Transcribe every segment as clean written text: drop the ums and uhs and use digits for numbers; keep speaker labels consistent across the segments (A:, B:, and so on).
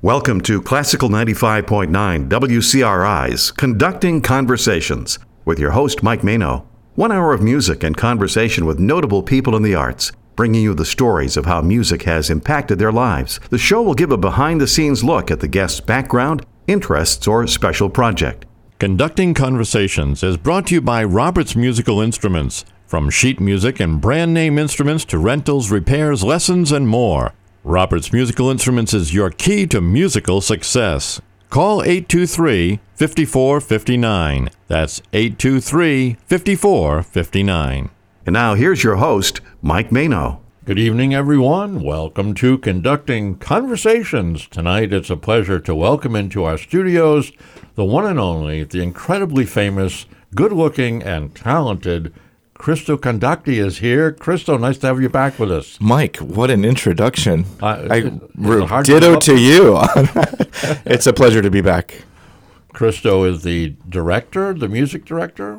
A: Welcome to Classical 95.9 WCRI's Conducting Conversations with your host, Mike Mano. 1 hour of music and conversation with notable people in the arts, bringing you the stories of how music has impacted their lives. The show will give a behind-the-scenes look at the guest's background, interests, or special project.
B: Conducting Conversations is brought to you by Roberts Musical Instruments. From sheet music and brand name instruments to rentals, repairs, lessons, and more. Roberts Musical Instruments is your key to musical success. Call 823-5459. That's 823-5459.
A: And now here's your host, Mike Mano.
B: Good evening, everyone. Welcome to Conducting Conversations. Tonight, it's a pleasure to welcome into our studios the one and only, the incredibly famous, good-looking, and talented Cristo Candocti is here. Cristo, nice to have you back with us.
C: Mike, what an introduction.
B: Ditto
C: to you. It's a pleasure to be back.
B: Cristo is the music director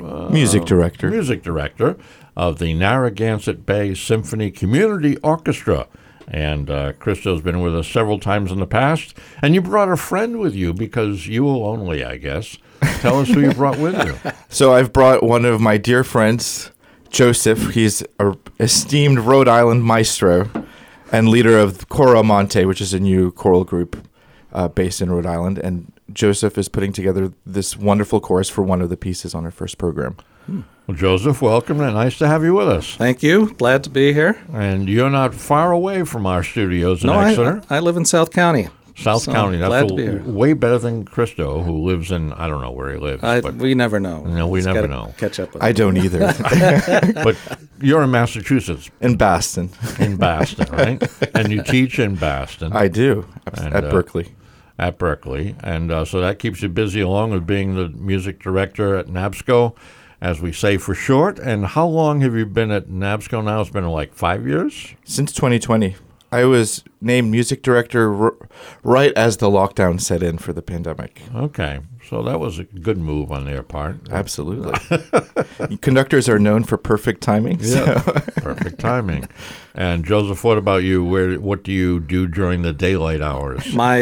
B: of the Narragansett Bay Symphony Community Orchestra. And Cristo's been with us several times in the past. And you brought a friend with you because you will only, I guess. Tell us who you brought with you.
C: So I've brought one of my dear friends, Joseph. He's an esteemed Rhode Island maestro and leader of Coro Monte, which is a new choral group based in Rhode Island. And Joseph is putting together this wonderful chorus for one of the pieces on our first program.
B: Well, Joseph, welcome, and nice to have you with us.
D: Thank you. Glad to be here.
B: And you're not far away from our studios in Exeter.
D: I live in South County.
B: South County. That's way better than Cristo, who lives in, I don't know where he lives.
D: We never know.
B: No, we never know.
D: Catch up with
C: I don't either.
B: But you're in Massachusetts.
C: In Boston.
B: In Boston, right? And you teach in Boston.
C: I do, at Berkeley.
B: At Berkeley. And so that keeps you busy along with being the music director at NABSCO, as we say for short. And how long have you been at NABSCO now? It's been like 5 years?
C: Since 2020. I was named music director right as the lockdown set in for the pandemic.
B: Okay. So that was a good move on their part.
C: Absolutely. Conductors are known for perfect timing.
B: Yeah, perfect timing. And Joseph, what about you? What do you do during the daylight hours?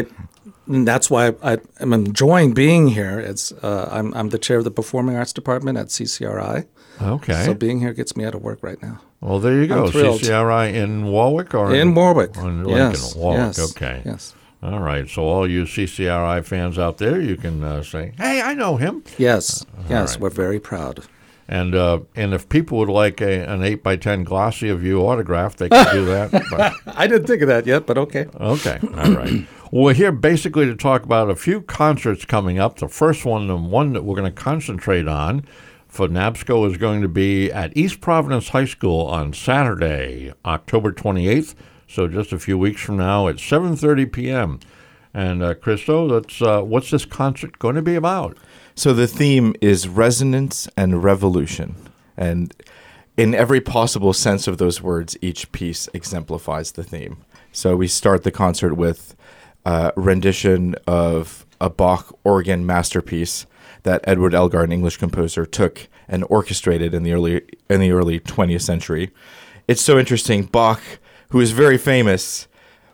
D: That's why I'm enjoying being here. I'm the chair of the Performing Arts Department at CCRI.
B: Okay.
D: So being here gets me out of work right now.
B: Well, there you go. CCRI in Warwick or
D: in Warwick?
B: In Lincoln,
D: yes.
B: Warwick.
D: Yes.
B: Okay.
D: Yes.
B: All right. So all you CCRI fans out there, you can say, "Hey, I know him."
D: Yes.
B: Right.
D: We're very proud.
B: And if people would like an 8x10 glossy of you autograph, they can do that. But,
D: I didn't think of that yet, but okay.
B: Okay. All right. Well, we're here basically to talk about a few concerts coming up. The first one, the one that we're going to concentrate on for NABSCO, is going to be at East Providence High School on Saturday, October 28th. So just a few weeks from now at 7:30 p.m. And Cristo, what's this concert going to be about?
C: So the theme is resonance and revolution. And in every possible sense of those words, each piece exemplifies the theme. So we start the concert with a rendition of a Bach organ masterpiece that Edward Elgar, an English composer, took and orchestrated in the early 20th century. It's so interesting. Bach, who is very famous,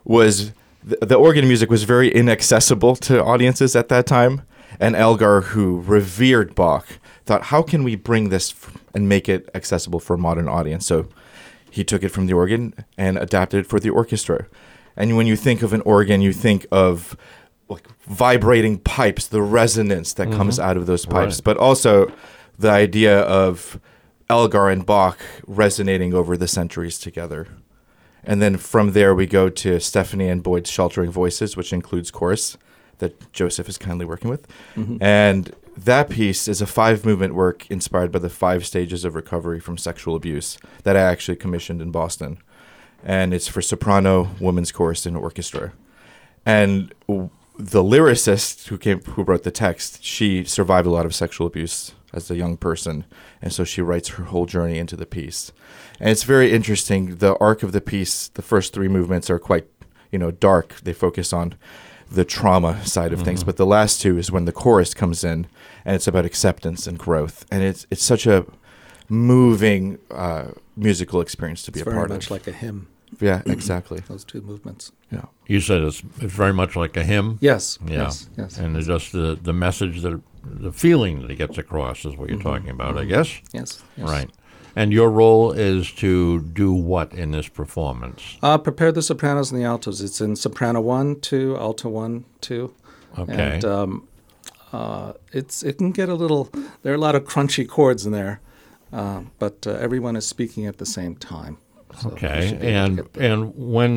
C: the organ music was very inaccessible to audiences at that time. And Elgar, who revered Bach, thought, how can we bring this and make it accessible for a modern audience? So he took it from the organ and adapted it for the orchestra. And when you think of an organ, you think of like vibrating pipes, the resonance that comes out of those pipes, right. But also the idea of Elgar and Bach resonating over the centuries together. And then from there, we go to Stephanie and Boyd's Sheltering Voices, which includes chorus that Joseph is kindly working with. Mm-hmm. And that piece is a 5-movement work inspired by the 5 stages of recovery from sexual abuse that I actually commissioned in Boston. And it's for soprano, women's chorus, and orchestra. And the lyricist who wrote the text, she survived a lot of sexual abuse as a young person, and so she writes her whole journey into the piece. And it's very interesting. The arc of the piece, the first 3 movements are quite, dark. They focus on the trauma side of things, but the last 2 is when the chorus comes in, and it's about acceptance and growth. And it's such a moving musical experience to be a part of.
D: It's very much like a hymn.
C: Yeah, exactly.
D: Those two movements.
C: Yeah.
B: You said it's very much like a hymn.
D: Yes.
B: Yeah.
D: Yes.
B: And it's just the message the feeling that it gets across is what you're talking about, I guess.
D: Yes.
B: Right. And your role is to do what in this performance?
D: Prepare the sopranos and the altos. It's in soprano 1, 2, alto 1, 2.
B: Okay.
D: And it can get a little. There are a lot of crunchy chords in there, but everyone is speaking at the same time. So
B: okay. And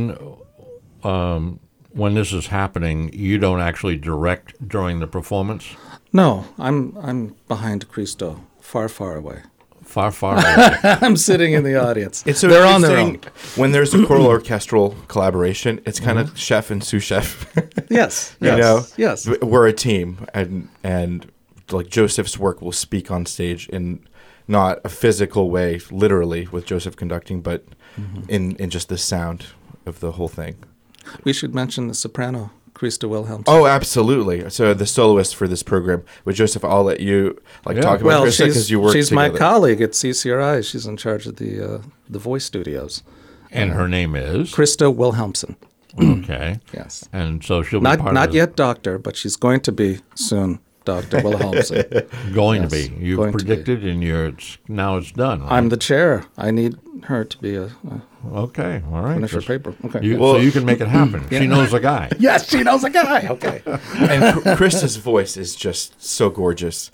B: when this is happening, you don't actually direct during the performance?
D: No, I'm behind Cristo, far, far away.
B: Far, far away.
D: I'm sitting in the audience.
C: It's so
D: They're on their own.
C: interesting when there's a choral orchestral collaboration. It's kind of chef and sous chef.
D: Yes.
C: You know,
D: Yes.
C: we're a team, and like Joseph's work will speak on stage in not a physical way, literally with Joseph conducting, but in just the sound of the whole thing.
D: We should mention the soprano, Christa Wilhelmsen.
C: Oh, absolutely. So the soloist for this program with Joseph, I'll let you talk about
D: Well,
C: Christa because you work
D: she's
C: together.
D: my colleague at CCRI. She's in charge of the voice studios.
B: And her name is?
D: Christa Wilhelmsen.
B: Okay.
D: Yes.
B: And so she'll be part of
D: Not
B: this.
D: yet doctor, but she's going to be soon Dr. Wilhelmsen.
B: Going
D: Yes,
B: to be. You've
D: going to be.
B: predicted, and now it's done. Right?
D: I'm the chair. I need her to be a
B: Okay. All right.
D: finish her
B: Just-
D: paper. Okay.
B: so you can make it happen. She knows a guy.
D: Yes, she knows a guy. Okay.
C: And Krista's voice is just so gorgeous.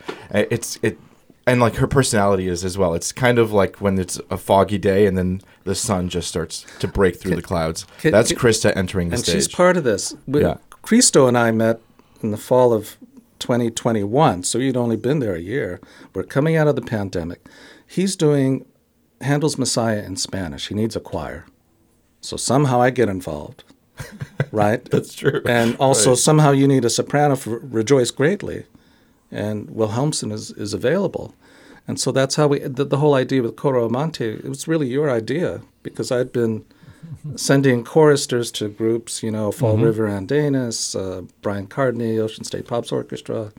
C: And like her personality is as well. It's kind of like when it's a foggy day and then the sun just starts to break through the clouds. That's Krista entering the
D: And
C: stage.
D: she's part of this.
C: Yeah.
D: Cristo and I met in the fall of 2021, so you'd only been there a year. We're coming out of the pandemic. He's doing Handel's Messiah in Spanish. He needs a choir. So somehow I get involved, right?
C: That's true.
D: And also
C: Right.
D: somehow you need a soprano for Rejoice Greatly, and Wilhelmsen is available. And so that's how the whole idea with Coro Amante, it was really your idea, because I'd been sending choristers to groups, Fall River Andanis, Brian Cardney, Ocean State Pops Orchestra,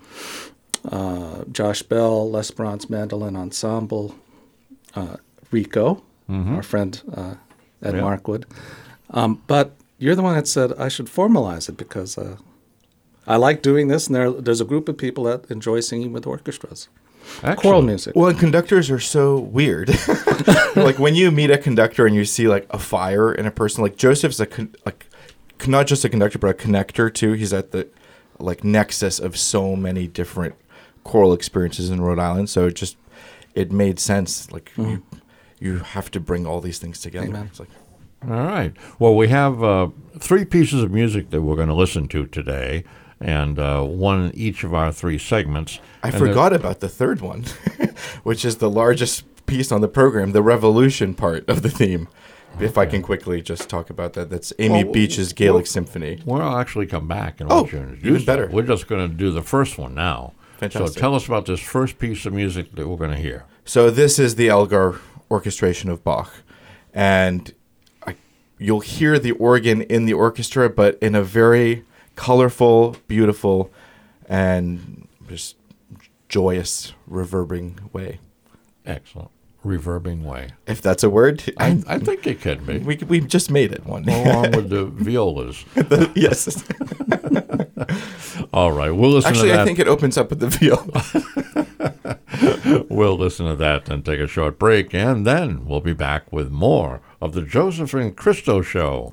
D: Josh Bell, Les Bronze Mandolin Ensemble, Rico, our friend at Markwood. But you're the one that said I should formalize it because I like doing this, and there's a group of people that enjoy singing with orchestras.
B: Excellent.
D: Choral music.
C: Well, and conductors are so weird. Like when you meet a conductor and you see like a fire in a person, like Joseph's not just a conductor but a connector too. He's at the nexus of so many different choral experiences in Rhode Island. So it made sense. Like you have to bring all these things together.
D: Amen.
C: It's like,
B: All right. Well, we have 3 pieces of music that we're going to listen to today, and one in each of our 3 segments.
C: I forgot about the third one, which is the largest piece on the program, the Revolution part of the theme. If I can quickly just talk about that. That's Amy Beach's Gaelic Symphony.
B: We'll actually come back and
C: Oh,
B: let you introduce
C: even
B: that.
C: better.
B: We're just going to do the first one now.
C: Fantastic.
B: So tell us about this first piece of music that we're going to hear.
C: So this is the Elgar orchestration of Bach. And you'll hear the organ in the orchestra, but in a very colorful, beautiful, and just joyous, reverberating way.
B: Excellent. Reverbing way.
C: If that's a word.
B: I think it could be.
C: We just made it one.
B: Along with the violas.
C: Yes.
B: All right. We'll listen
C: Actually,
B: to that.
C: I think it opens up with the viola.
B: We'll listen to that and take a short break, and then we'll be back with more of the Joseph and Christo Show.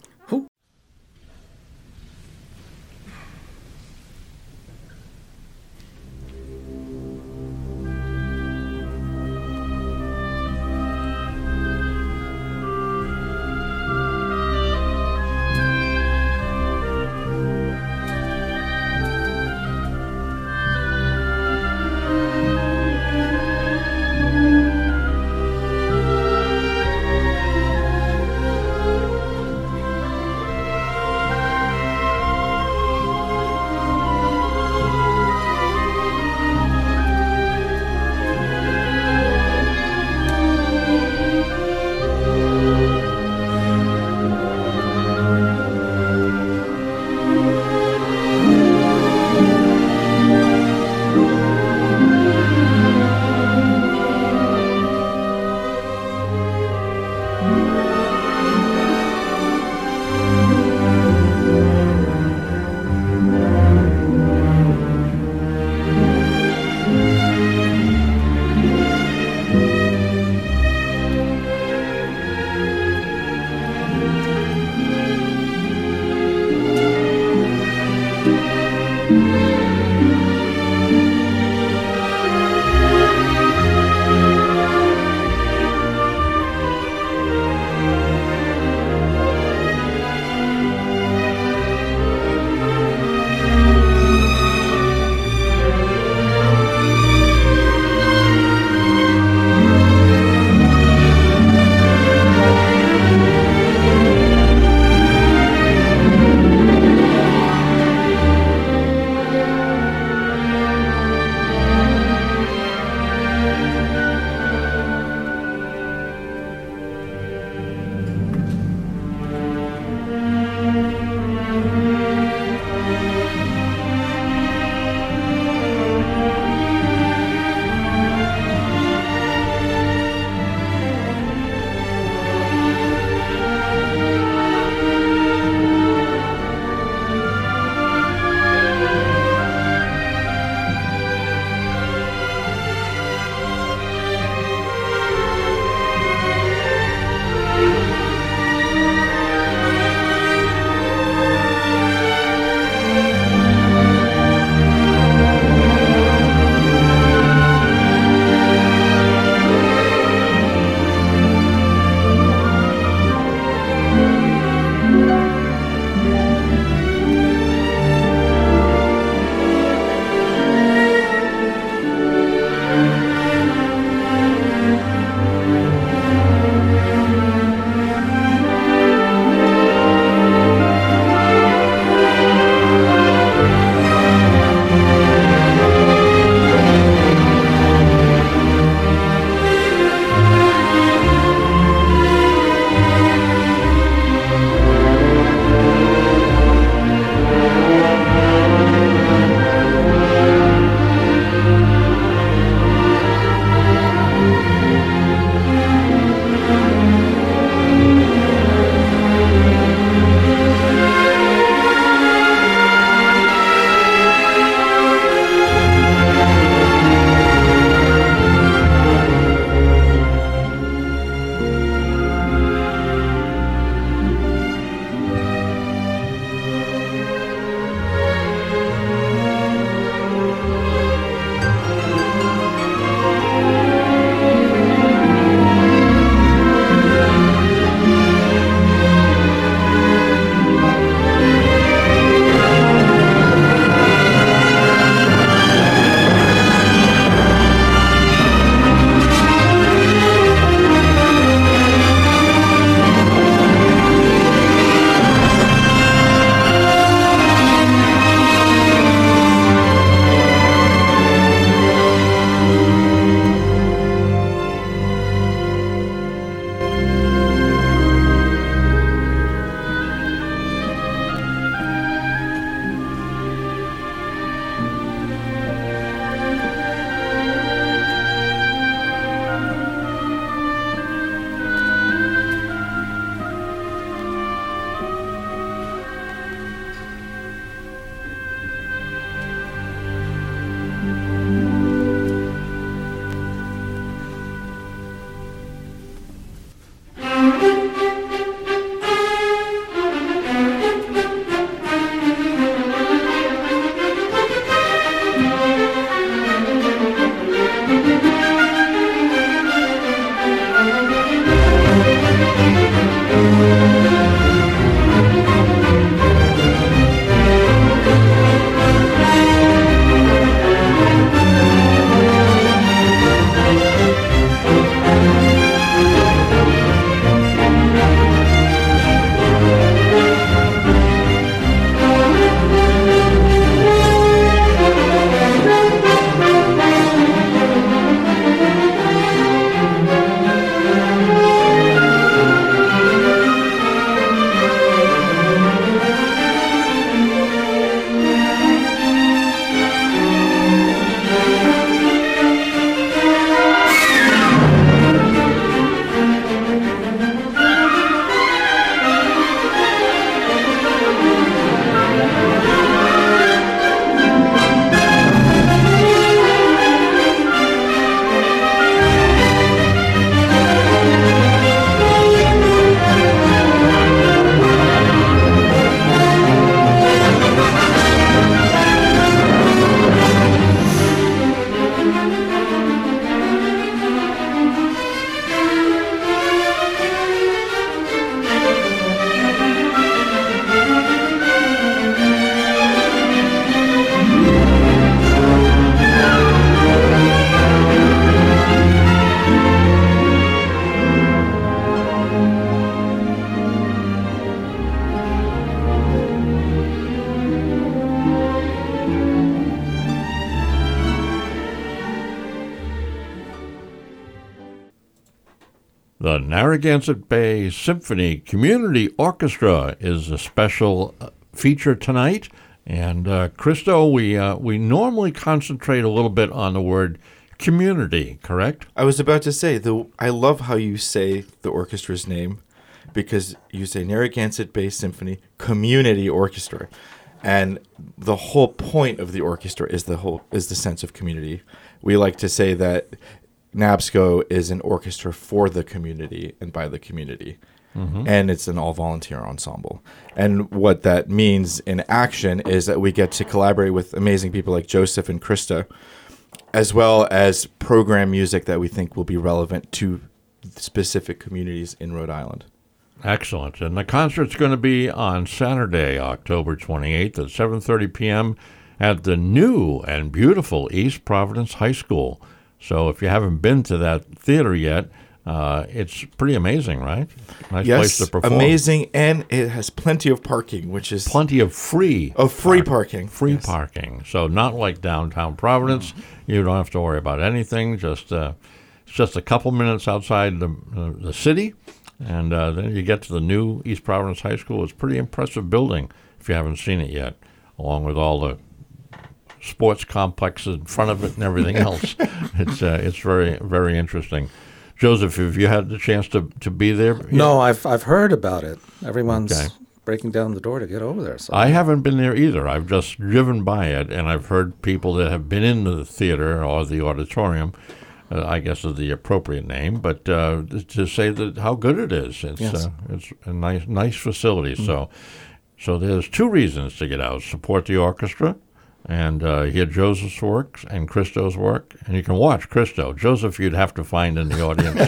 B: The Narragansett Bay Symphony Community Orchestra is a special feature tonight. And Christo, we normally concentrate a little bit on the word community, correct?
C: I was about to say, I love how you say the orchestra's name, because you say Narragansett Bay Symphony Community Orchestra. And the whole point of the orchestra is the sense of community. We like to say that NABSCO is an orchestra for the community and by the community. Mm-hmm. And it's an all-volunteer ensemble. And what that means in action is that we get to collaborate with amazing people like Joseph and Krista, as well as program music that we think will be relevant to specific communities in Rhode Island.
B: Excellent. And the concert's going to be on Saturday, October 28th at 7:30 p.m. at the new and beautiful East Providence High School. So if you haven't been to that theater yet, it's pretty amazing, right? Nice place to perform.
C: Amazing, and it has plenty of parking, which is
B: plenty of free
C: parking.
B: Free parking. So not like downtown Providence. You don't have to worry about anything. Just it's just a couple minutes outside the city, and then you get to the new East Providence High School. It's a pretty impressive building if you haven't seen it yet, along with all the sports complexes in front of it and everything else. It's very, very interesting. Joseph, have you had the chance to be there?
D: No, I've heard about it. Everyone's breaking down the door to get over there. So.
B: I haven't been there either. I've just driven by it, and I've heard people that have been in the theater or the auditorium, I guess is the appropriate name, but to say that how good it is. It's a nice facility. Mm-hmm. So there's two reasons to get out: support the orchestra, and hear Joseph's work and Christo's work, and you can watch Christo. Joseph, you'd have to find in the audience.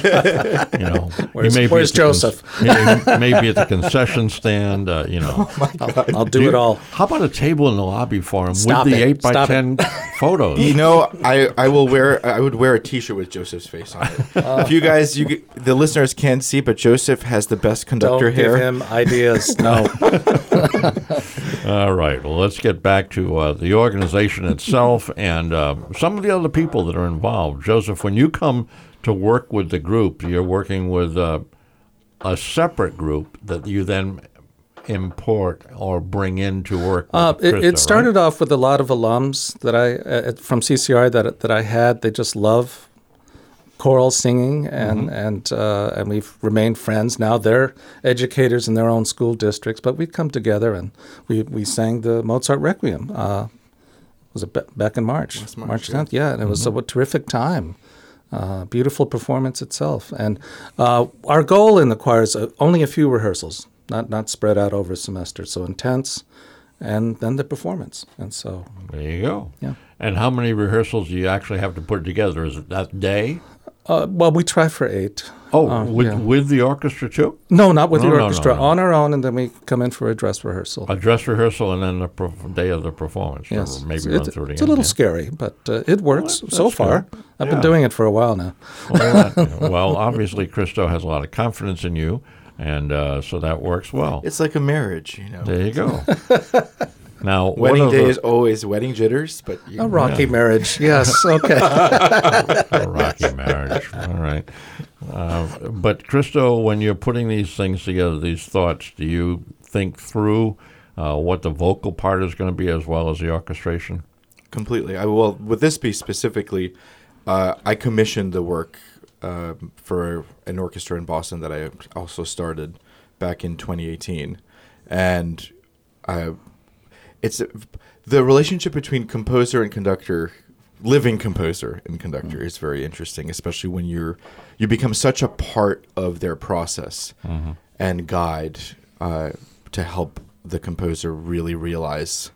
D: Where's Joseph?
B: He may be at the concession stand.
D: Oh my God. I'll do it all.
B: How about a table in the lobby for him with the 8x10 photos?
C: I would wear a T-shirt with Joseph's face on it. If you guys, the listeners can't see, but Joseph has the best conductor hair.
D: Don't give him ideas. No.
B: All right. Well, let's get back to the organization itself and some of the other people that are involved. Joseph, when you come to work with the group, you're working with a separate group that you then import or bring in to work with Krista,
D: it started off with a lot of alums that I from CCR that I had. They just love choral singing, and we've remained friends. Now they're educators in their own school districts, but we'd come together and we sang the Mozart Requiem. Was it back in March 10th? Yeah, and it was a terrific time. Beautiful performance itself. And our goal in the choir is only a few rehearsals, not spread out over a semester. So intense, and then the performance. And so
B: there you go.
D: Yeah.
B: And how many rehearsals do you actually have to put together? Is it that day?
D: Well, we try for 8.
B: Oh, with the orchestra too?
D: No, not with the orchestra.
B: No.
D: On our own, and then we come in for a dress rehearsal.
B: A dress rehearsal, and then the day of the performance.
D: Yes,
B: maybe run through the
D: It's a little scary, but it works so far.
B: Good.
D: I've been doing it for a while now.
B: Well, obviously, Christo has a lot of confidence in you, and so that works well.
C: It's like a marriage,
B: There you go. Now,
C: wedding day is always wedding jitters, but
D: a rocky marriage. Yes, okay.
B: A rocky marriage. All right. But Christo, when you're putting these things together, these thoughts, do you think through what the vocal part is going to be as well as the orchestration?
C: Completely. Well, with this piece specifically, I commissioned the work for an orchestra in Boston that I also started back in 2018, and it's the relationship between composer and conductor, living composer and conductor, is very interesting, especially when you become such a part of their process and guide to help the composer really realize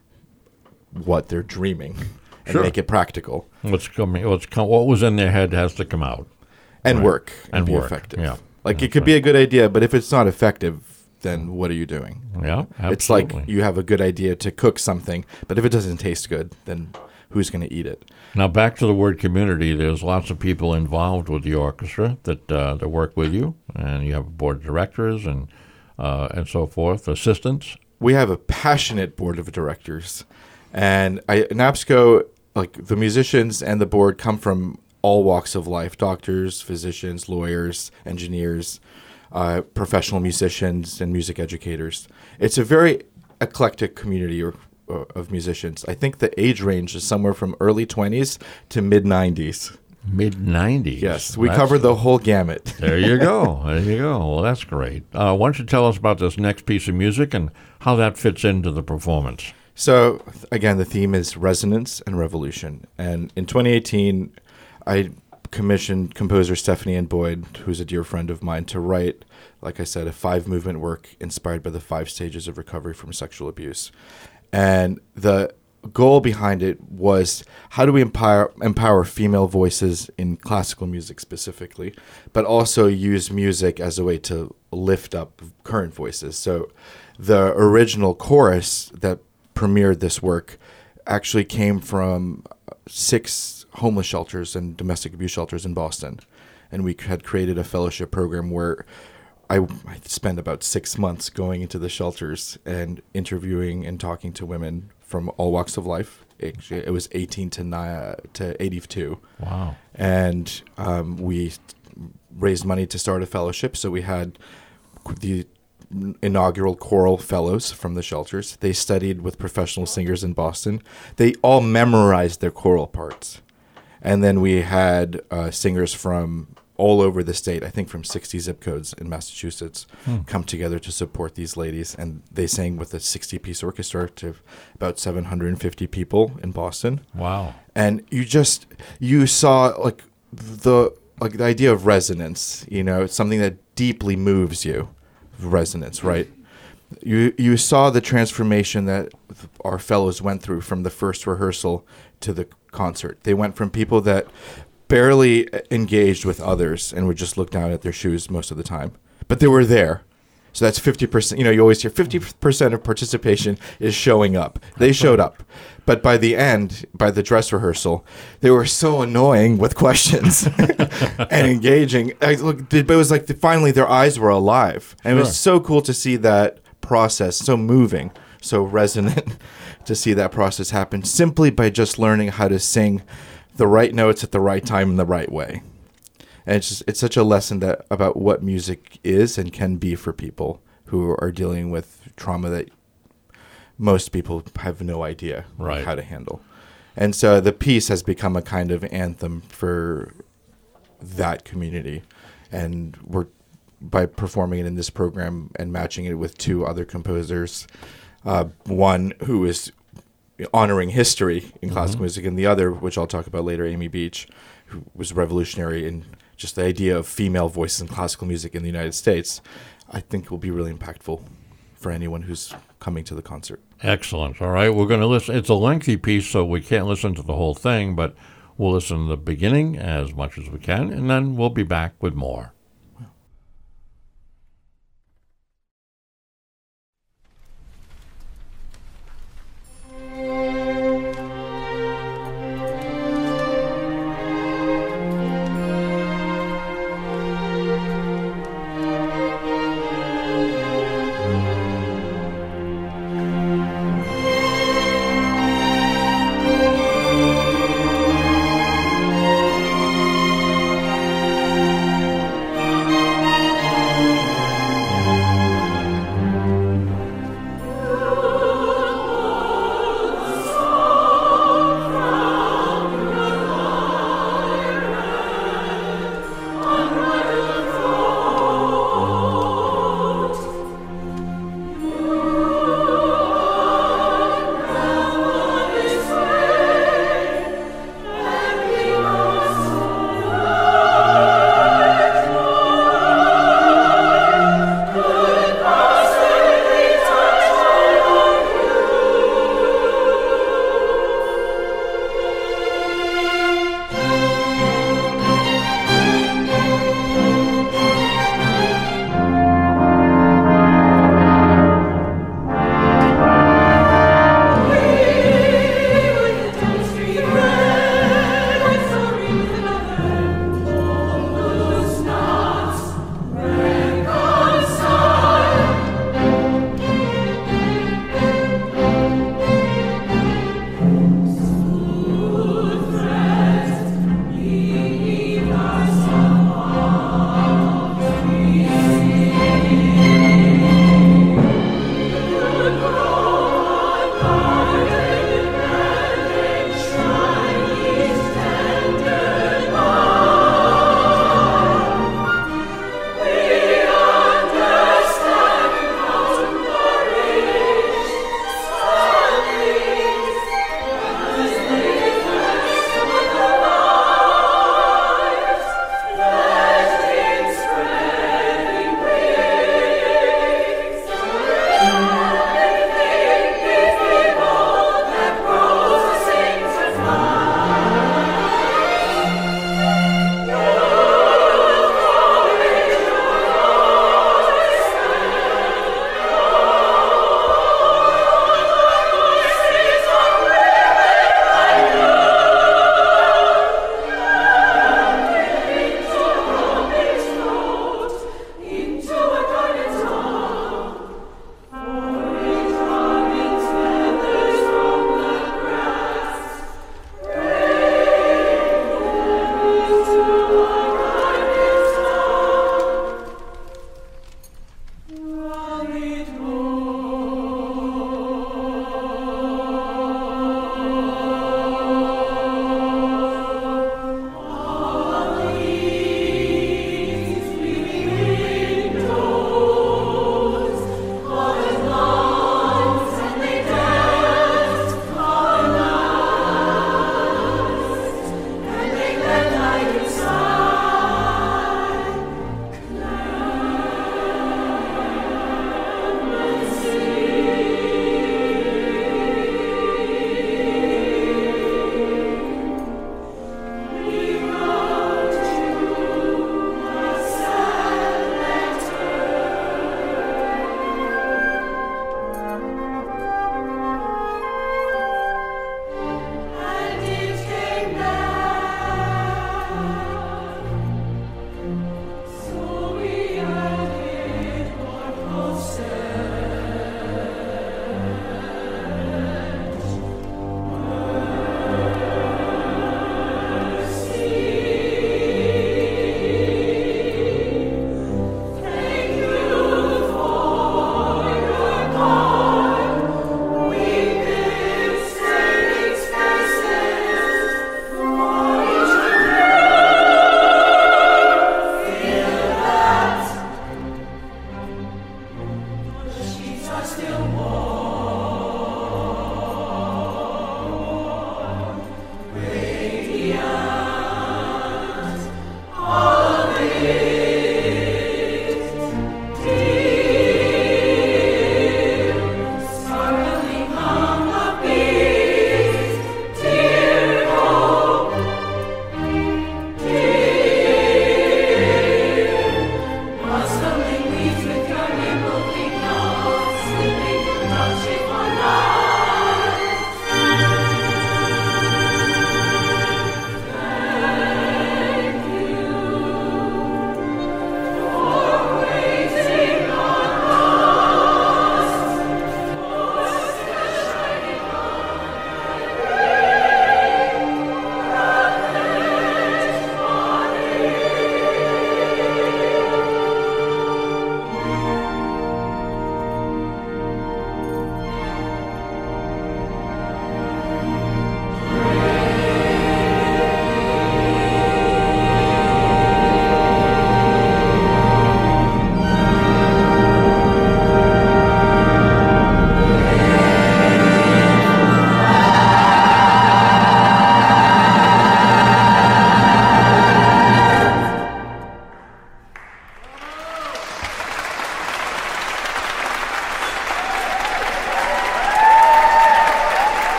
C: what they're dreaming and make it practical.
B: What was in their head has to come out
C: and work and be
B: work.
C: effective.
B: Yeah,
C: it could be a good idea, but if it's not effective, then what are you doing?
B: Yeah, absolutely.
C: It's like you have a good idea to cook something, but if it doesn't taste good, then who's going to eat it?
B: Now, back to the word community, there's lots of people involved with the orchestra that work with you, and you have board of directors and so forth, assistants.
C: We have a passionate board of directors, and NABSCO, like the musicians and the board, come from all walks of life: doctors, physicians, lawyers, engineers, professional musicians, and music educators. It's a very eclectic community of musicians. I think the age range is somewhere from early 20s to mid 90s.
B: Mid 90s.
C: Yes, we cover the whole gamut.
B: There you go. There you go. Well, that's great. Why don't you tell us about this next piece of music and how that fits into the performance?
C: So, again, the theme is resonance and revolution. And in 2018, I commissioned composer Stephanie Ann Boyd, who's a dear friend of mine, to write, like I said, a 5-movement work inspired by the 5 stages of recovery from sexual abuse. And the goal behind it was, how do we empower female voices in classical music specifically, but also use music as a way to lift up current voices. So the original chorus that premiered this work actually came from 6 homeless shelters and domestic abuse shelters in Boston. And we had created a fellowship program where I spent about 6 months going into the shelters and interviewing and talking to women from all walks of life. It was 18 to 82.
B: Wow.
C: And we raised money to start a fellowship. So we had the inaugural choral fellows from the shelters. They studied with professional singers in Boston. They all memorized their choral parts. And then we had singers from all over the state, I think from 60 zip codes in Massachusetts, come together to support these ladies. And they sang with a 60-piece orchestra to about 750 people in Boston.
B: Wow.
C: And you saw the idea of resonance, it's something that deeply moves you. Resonance, right? You saw the transformation that our fellows went through from the first rehearsal to the concert. They went from people that barely engaged with others and would just look down at their shoes most of the time, but they were there. So that's 50%. You always hear 50% of participation is showing up. They showed up. But by the end, by the dress rehearsal, they were so annoying with questions and engaging. It was like finally their eyes were alive. And It was so cool to see that process, so moving, so resonant to see that process happen simply by just learning how to sing the right notes at the right time in the right way. And it's such a lesson about what music is and can be for people who are dealing with trauma that most people have no idea how to handle. And so the piece has become a kind of anthem for that community. And by performing it in this program and matching it with 2 other composers, one who is honoring history in classical music, and the other, which I'll talk about later, Amy Beach, who was revolutionary in just the idea of female voices in classical music in the United States, I think will be really impactful for anyone who's coming to the concert.
B: Excellent. All right, we're going to listen. It's a lengthy piece, so we can't listen to the whole thing, but we'll listen to the beginning as much as we can, and then we'll be back with more.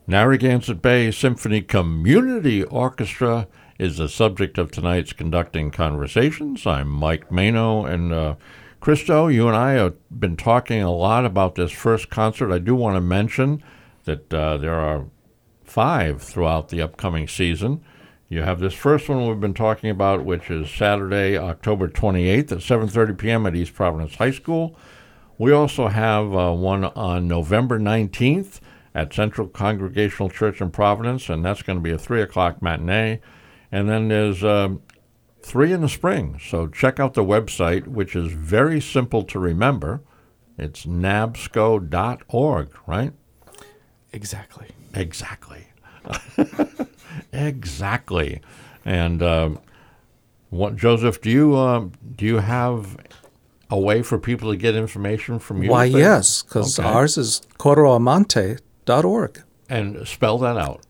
B: Narragansett Bay Symphony Community Orchestra is the subject of tonight's Conducting Conversations. I'm Mike Mano, and Christo, you and I have been talking a lot about this first concert. I do want to mention that there are 5 throughout the upcoming season. You have this first one we've been talking about, which is Saturday, October 28th at 7:30 p.m. at East Providence High School. We also have one on November 19th at Central Congregational Church in Providence, and that's going to be a 3 o'clock matinee. And then there's 3 in the spring. So check out the website, which is very simple to remember. It's nabsco.org, right?
C: Exactly.
B: Exactly. Exactly. And what, Joseph, do you have a way for people to get information from you?
D: Why, yes, because ours is coroamante.org.
B: And spell that out.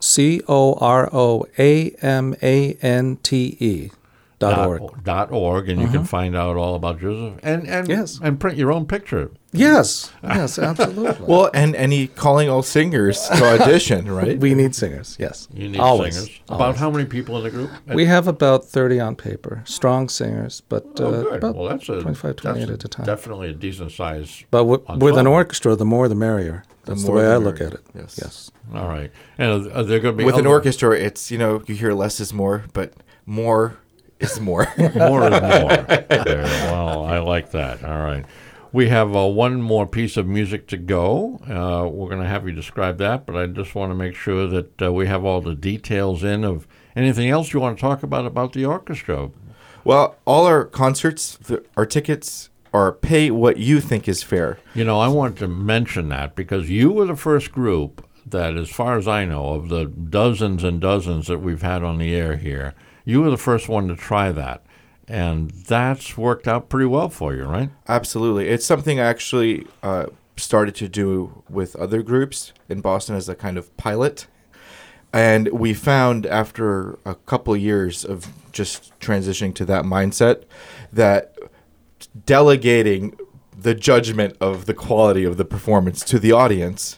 D: COROAMANTE.org.
B: And you can find out all about Joseph and print your own picture.
D: Yes, absolutely.
C: Well, and any calling all singers to audition, right?
D: We need singers, yes.
B: You need
D: Always.
B: singers. About how many people in the group?
D: We have about 30 on paper, strong singers, but
B: good.
D: about
B: Well, that's
D: 25, 28 at a time.
B: Definitely a decent size.
D: But with an
B: ensemble.
D: orchestra, the more the merrier. That's the
C: more
D: way
C: the
D: I look
C: merrier.
D: at it.
C: Yes.
B: All right. And are there going to be
C: With an
B: other-
C: orchestra, it's, you hear less is more, but more is more.
B: More is more. There. Well, I like that. All right. We have one more piece of music to go. We're going to have you describe that, but I just want to make sure that we have all the details in of anything else you want to talk about the orchestra.
C: Well, all our concerts, our tickets are pay what you think is fair.
B: I want to mention that because you were the first group that, as far as I know, of the dozens and dozens that we've had on the air here, you were the first one to try that. And that's worked out pretty well for you, right?
C: Absolutely. It's something I actually started to do with other groups in Boston as a kind of pilot. And we found after a couple of years of just transitioning to that mindset that delegating the judgment of the quality of the performance to the audience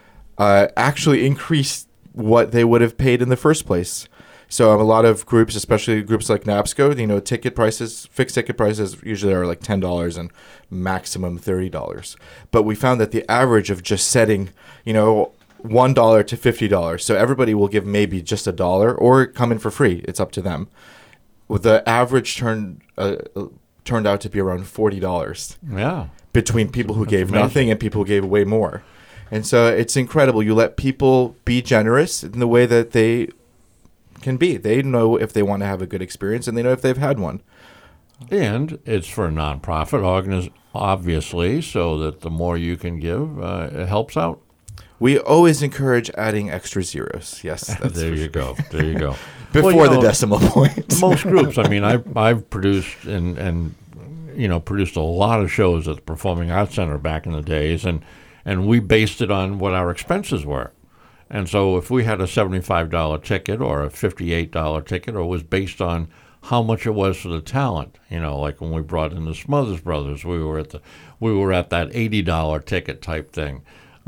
C: actually increased what they would have paid in the first place. So a lot of groups, especially groups like NABSCO, ticket prices, fixed ticket prices usually are like $10 and maximum $30. But we found that the average of just setting, $1 to $50. So everybody will give maybe just $1 or come in for free. It's up to them. With the average turned out to be around $40.
B: Yeah.
C: Between people who gave nothing and people who gave way more. And so it's incredible. You let people be generous in the way that they can be. They know if they want to have a good experience, and they know if they've had one.
B: And it's for a nonprofit obviously, so that the more you can give, it helps out.
C: We always encourage adding extra zeros. Yes, that's
B: There you go. There you go.
C: Before the decimal point.
B: Most groups. I mean, I've produced and produced a lot of shows at the Performing Arts Center back in the days, and we based it on what our expenses were. And so if we had a $75 ticket or a $58 ticket, or it was based on how much it was for the talent, like when we brought in the Smothers Brothers, we were at that $80 ticket type thing.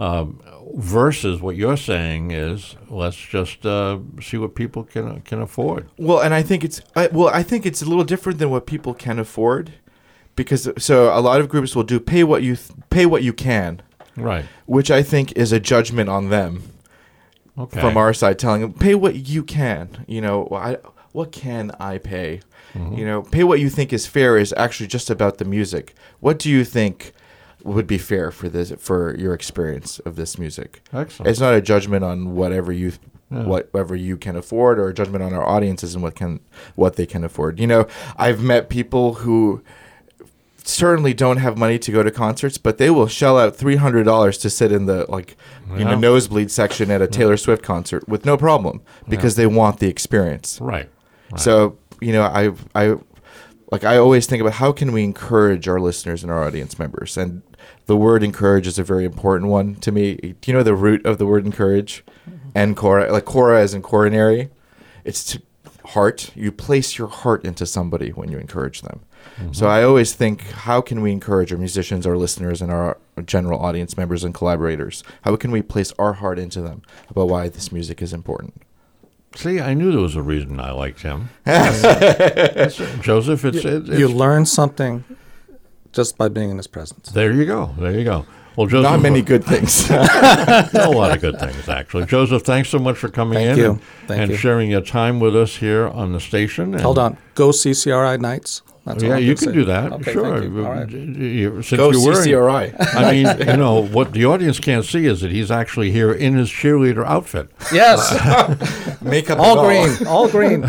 B: Versus what you're saying is, let's just see what people can afford.
C: Well, and I think it's a little different than what people can afford, because so a lot of groups will do pay what you can,
B: right?
C: Which I think is a judgment on them.
B: Okay.
C: From our side, telling them, pay what you can. What can I pay? Mm-hmm. Pay what you think is fair is actually just about the music. What do you think would be fair for your experience of this music?
B: Excellent.
C: It's not a judgment on whatever you can afford, or a judgment on our audiences and what they can afford. I've met people who certainly don't have money to go to concerts, but they will shell out $300 to sit in the nosebleed section at a Taylor Swift concert with no problem, because they want the experience.
B: Right.
C: So I always think about how can we encourage our listeners and our audience members, and the word encourage is a very important one to me. Do you know the root of the word encourage? And cora as in coronary. It's heart. You place your heart into somebody when you encourage them. So I always think, how can we encourage our musicians, our listeners, and our general audience members and collaborators? How can we place our heart into them about why this music is important?
B: See, I knew there was a reason I liked him. Joseph,
D: you learn something just by being in his presence.
B: There you go. There you go. Well, Joseph,
C: not many good things.
B: a lot of good things, actually. Joseph, thanks so much for coming in and sharing your time with us here on the station.
D: Hold on. Go CCRI nights.
B: That's you can do that.
D: Okay,
B: sure.
D: All right.
B: Since
C: Go
B: you're wearing,
C: CCRI.
B: I mean, what the audience can't see is that he's actually here in his cheerleader outfit.
D: Yes.
C: Makeup
D: all green. All green.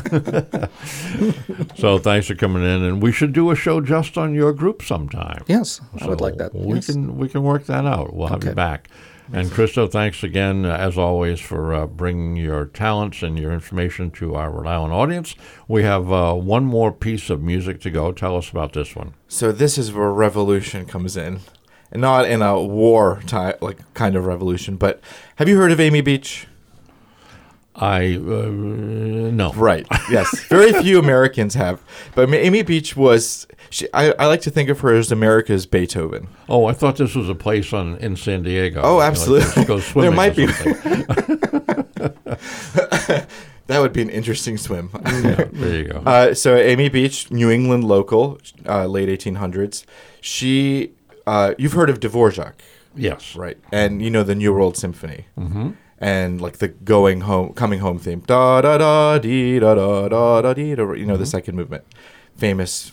B: So thanks for coming in, and we should do a show just on your group sometime.
D: Yes, I would like that.
B: We can work that out. We'll have you back. And Christo, thanks again, as always, for bringing your talents and your information to our Rhode Island audience. We have one more piece of music to go. Tell us about this one.
C: So this is where revolution comes in. And not in a war kind of revolution, but have you heard of Amy Beach?
B: No.
C: Right. Yes. Very few Americans have. But Amy Beach was. I like to think of her as America's Beethoven.
B: Oh, I thought this was a place in San Diego.
C: Oh, absolutely.
B: Go swimming.
C: There might be. That would be an interesting swim.
B: Yeah, there you go.
C: So Amy Beach, New England local, late 1800s. She, you've heard of Dvorak.
B: Yes.
C: Right. And you know the New World Symphony.
B: Mm-hmm.
C: And like the coming home theme, da da da dee da da da da dee da. You know, the second movement, famous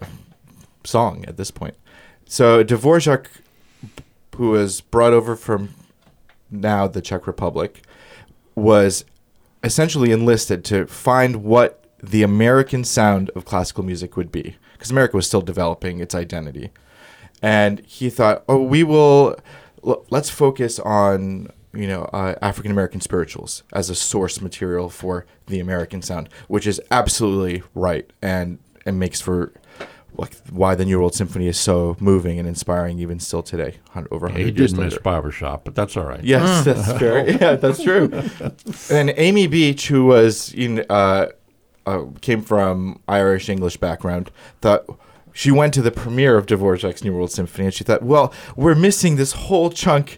C: song at this point. So Dvorak, who was brought over from now the Czech Republic, was essentially enlisted to find what the American sound of classical music would be, because America was still developing its identity, and he thought, let's focus on African American spirituals as a source material for the American sound, which is absolutely right, and makes for why the New World Symphony is so moving and inspiring even still today, over 100 years later.
B: He did miss barbershop, but that's all right.
C: Yes, that's fair. Yeah, that's true. And Amy Beach, who was came from Irish-English background, thought. She went to the premiere of Dvorak's New World Symphony, and she thought, well, we're missing this whole chunk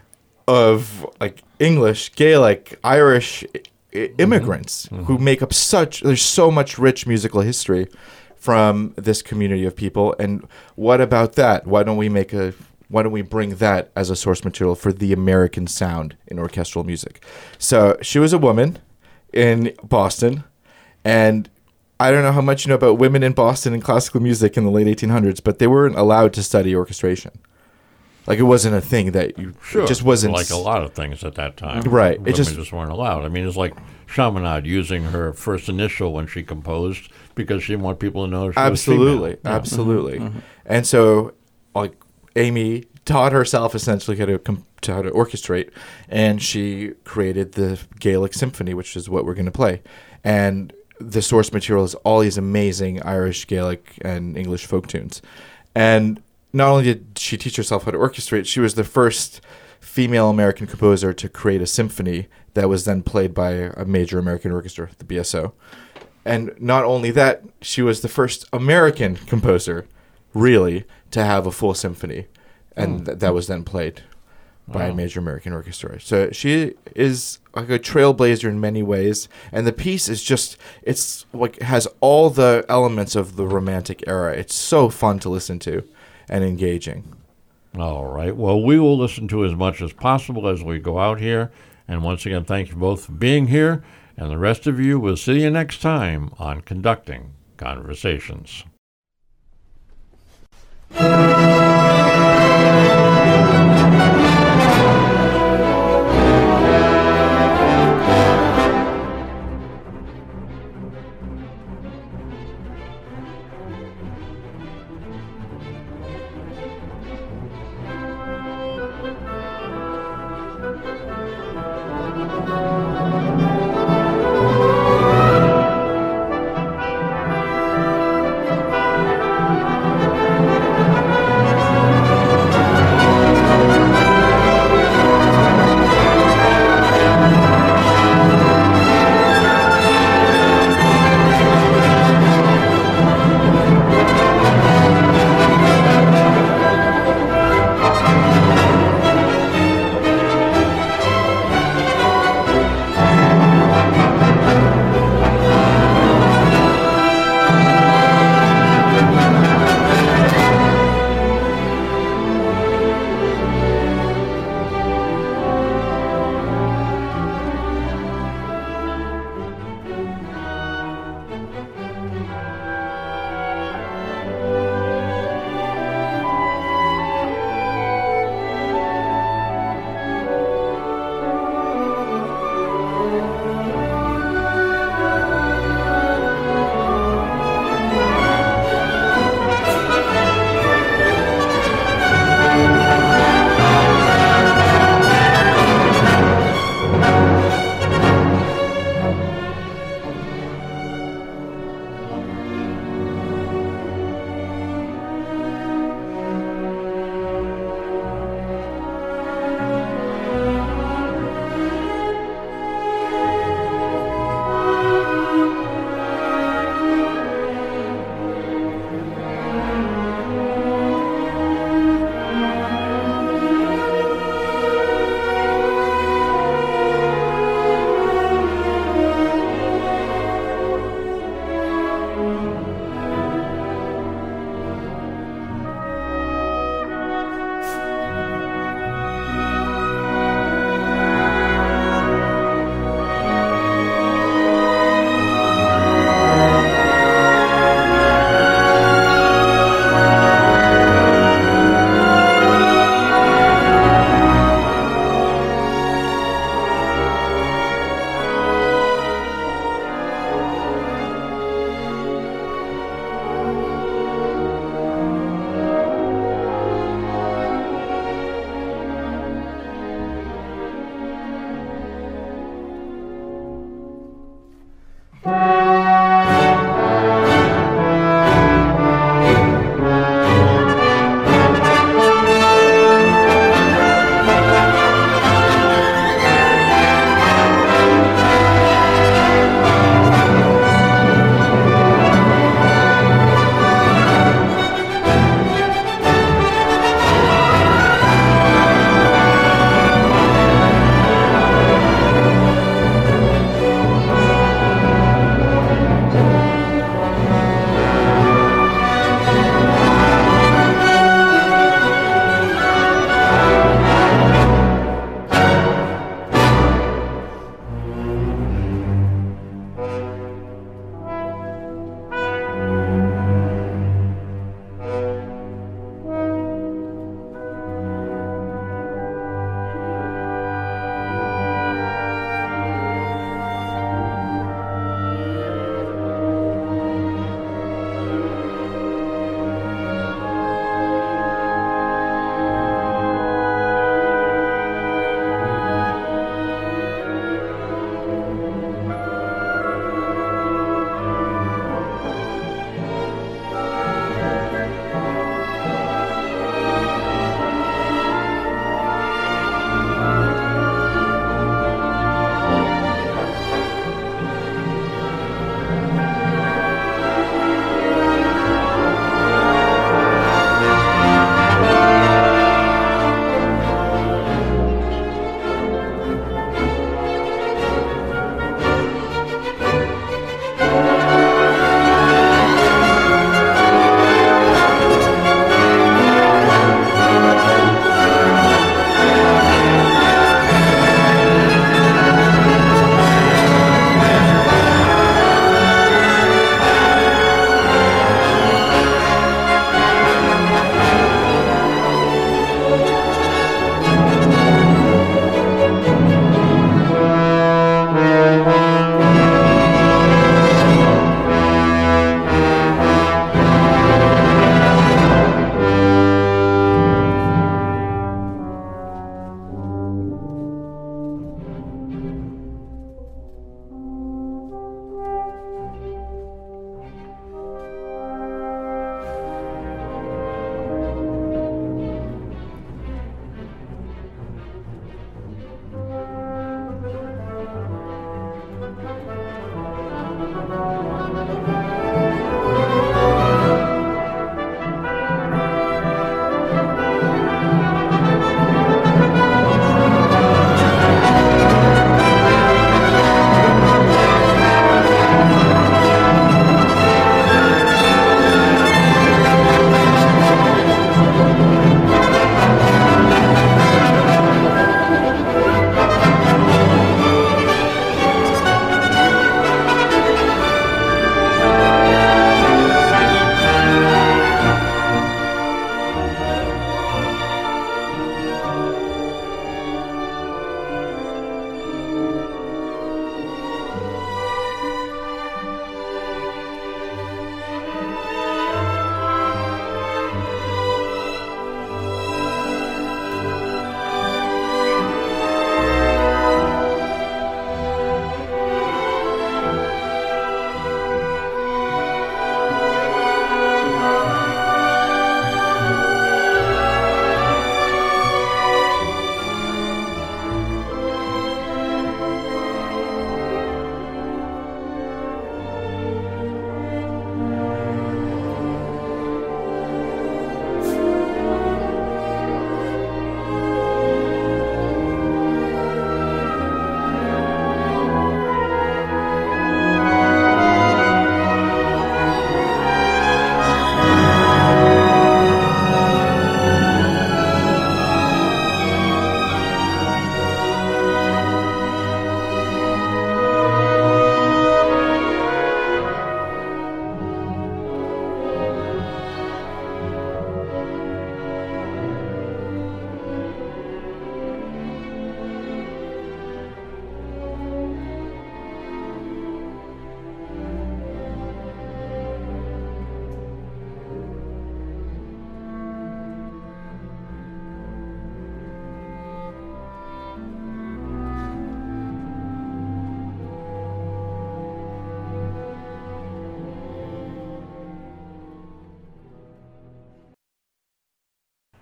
C: of English, Gaelic, Irish immigrants who make up there's so much rich musical history from this community of people. And what about that? Why don't we bring that as a source material for the American sound in orchestral music? So she was a woman in Boston, and I don't know how much you know about women in Boston and classical music in the late 1800s, but they weren't allowed to study orchestration. It wasn't a thing that you.
B: Sure.
C: It just wasn't
B: like a lot of things at that time.
C: Right.
B: Women just weren't allowed. I mean, it's like Chaminade using her first initial when she composed because she didn't want people to know she was female.
C: Absolutely. Mm-hmm. And so, Amy taught herself essentially how to orchestrate, and she created the Gaelic Symphony, which is what we're going to play. And the source material is all these amazing Irish, Gaelic, and English folk tunes. And not only did she teach herself how to orchestrate, she was the first female American composer to create a symphony that was then played by a major American orchestra, the BSO. And not only that, she was the first American composer, really, to have a full symphony. And that was then played by a major American orchestra. So she is a trailblazer in many ways. And the piece is has all the elements of the Romantic era. It's so fun to listen to and engaging.
B: All right. Well, we will listen to as much as possible as we go out here. And once again, thank you both for being here. And the rest of you, we'll see you next time on Conducting Conversations.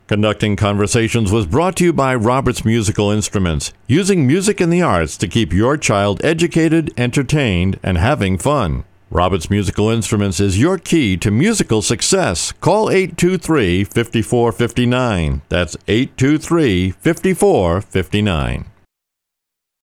B: Conducting Conversations was brought to you by Roberts Musical Instruments, using music and the arts to keep your child educated, entertained, and having fun. Roberts Musical Instruments is your key to musical success. Call 823-5459. That's 823-5459.